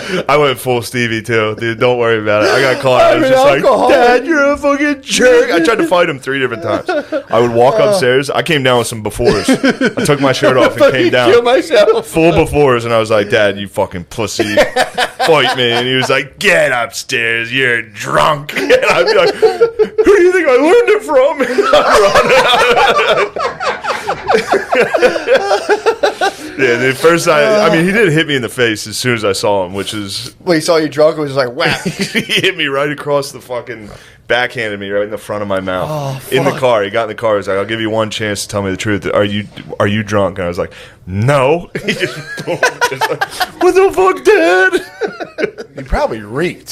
I went full Stevie too, dude. Don't worry about it. I got caught. I was just alcohol. like, Dad, you're a fucking jerk. I tried to fight him 3 different times. I would walk upstairs. I came down with some befores. I took my shirt off and came down Kill myself. full befores, and I was like, Dad, you fucking pussy, fight me. And he was like, get upstairs, you're drunk. And I'd be like, who do you think I learned it from? Yeah, the first time, I mean, he did hit me in the face as soon as I saw him, which is... Well, he saw you drunk and was just like, whap. He hit me right across the fucking... backhanded me right in the front of my mouth. Oh, in the car. He got in the car. He was like, I'll give you one chance to tell me the truth. Are you drunk? And I was like, no. He just like, what the fuck, Dad? You probably reeked.